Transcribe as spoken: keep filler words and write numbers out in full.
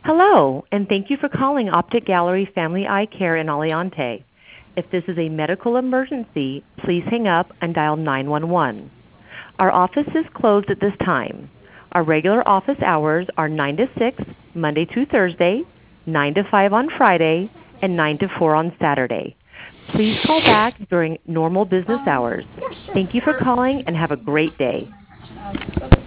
Hello, and thank you for calling Optic Gallery Family Eye Care in Aliante. If this is a medical emergency, please hang up and dial nine one one. Our office is closed at this time. Our regular office hours are nine to six, Monday through Thursday, nine to five on Friday, and nine to four on Saturday. Please call back during normal business hours. Thank you for calling and have a great day.